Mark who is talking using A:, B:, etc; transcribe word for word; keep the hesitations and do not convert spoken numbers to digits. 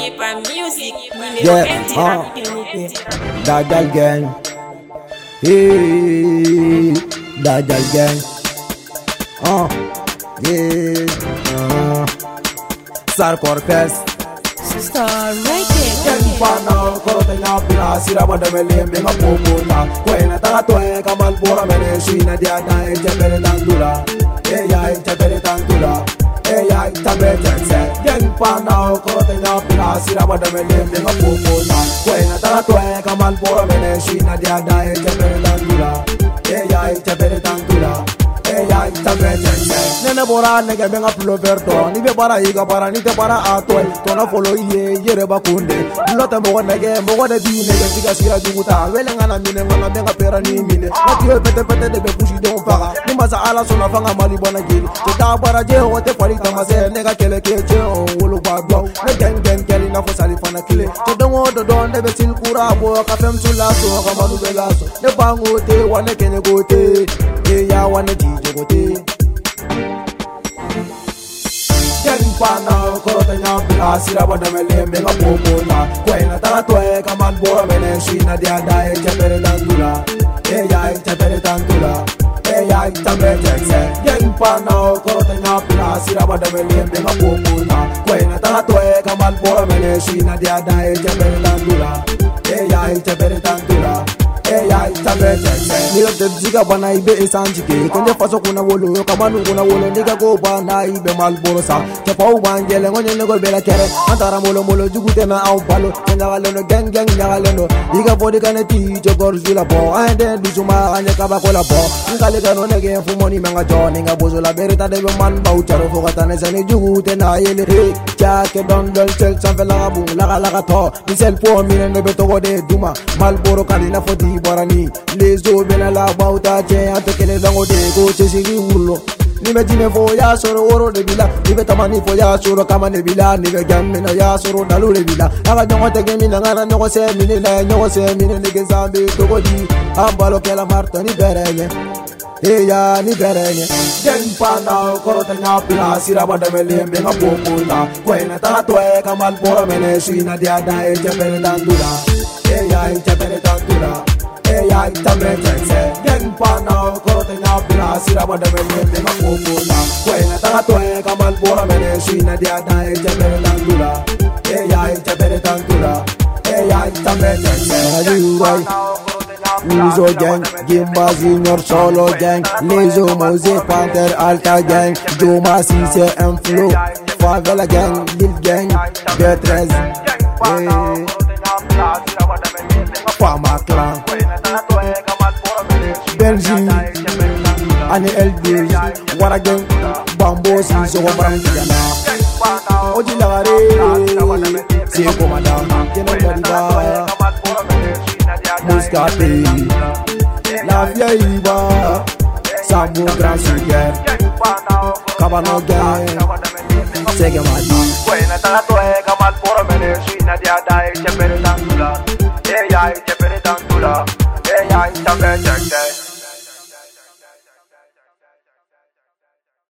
A: Hyper Music.
B: Yeah, uh, Dadal Gang. Hey, Dadal Gang. Uh, yeah, uh, Sar Cortez.
A: Star Rated.
B: Pana, Corotena, Pina, Sirama de Melim, Benga Pumuna, Quena Tatoe, Kamal Bora Mene, Shina Diana, Jabere Tandula, Eya, Jabere Tandula, Eya, Jabere, Yang Pana, Corotena, Pina, Sirama de Melim, Benga Pumuna, Quena Tatoe, Kamal Bora Mene, Shina Diana, Jabere Tandula, Eya, Jabere Tandula. Eya, Jabere, Nena Bora, Nega Benga Ploverto, Nibe Bara, Iga Bara, Nite Bara Atoy, Tona follow ye, Yereba Kunde, Lota Moga Nege, Moga de Bine, Tiga Sira Duta, Welangana Mine, Mana Benga Perani Mine, Matio Pete Pete de Pushi Don Faga, Nimasa Ala Sona Fanga Malibana Gil, Jota Bara Je, what the Parita Mase, Nega Kele Kejo, Wuluba Blow, Negen Gen Kelly Nafo Salifana Kile, Jodon Wodo Don, Nebe Sil Kurabo, Kafem Sulaso, Kamanu Velaso, Nebango Te, Wane Kene Gote, Eya Wane Jijo Gote. Pana, Corotena, Pina, Siraba de Melim, Benga Pumuna, Quena Tatoe, Kamal Bora Mene, Shina Diana, Jabere Tandula, Eya, Jabere Tandula, Eya, Jabere, Yang Pana, Corotena, Pina, Siraba de Melim, Benga Pumuna, Quena Tatoe, Kamal Bora Mene, Shina Diana, Jabere Tandula, Eya, Jabere Tandula. Eya, Jabere, Nilo de Ziga Bana Ibe Sanjike, Kende Faso Kuna Wolo, Kamanu Kuna Wolo, Niga Go Bana Ibe Malborosa, Chapo Wangele, when you never be a carrot, Antara Molo Molo, Jugutena, Albalo, and Naleno, Gang Gang Naleno, Diga Body can teach your Gorzilla Bo, and then Bizuma and the Cabacola Bo, Ngaleka again for money, Manga Johnning, a Bozola Berita, the man Boucher, Fogatanes and Jugutena, Ele, Jack, Don Del Chel, Savelabu, Laga Lagato, Nisel Poor Min and the Beto de Duma, Malboro Kalina for the Barani, Lezo Benala Bauta, Atokele Lango de Go Chesigi Ulo. Nimejine for Yasoro Oro de Villa, Nibetamani for Yasoro Kamane Villa, Nibegamina Yasoro Dalure Villa. I don't want to get in and no say Minina, no say Minin Zambi, Togodi, Ambalo Kela Marta, Niberene. Eya, Niberene. Gen Pana, Corotena, Pina, Siraba de Melim, Benga Pumuna, Quena Tatoe, Kamal Bora Mene, Shina Diana, Jabere Tandula, Eya, Jabere Tandula. Eya, Jabere, Gen Pana, Corotena, Pina, Siraba de Melim, Benga Pumuna, Quena Tatoe, Kamal Bora Mene, Shina Diana, Jabere Tandula, Eya, Jabere Tandula, Eya, Jabere, Uzo Gang, Gimba Junior Solo Gang, Lezo Mose Panther Alta Gang, Joma Cisse and Flow, Favela Gang, Lil Gang, Beatriz, Fama Clan, Benji, Annie L D, Wara Gang, Bambo Cisse, Wabrantiana, Ojilare, Seko Madame, Kenobadiba, Muscaté, La Vieille Iba, Sambo Grand Sugar, Cabano Gang, Segamadi.
C: Quena Tatoe, Kamal Bora Mene, Shina Diana, Jabere Tandula, Eya, Jabere Tandula, Eya, Jabere.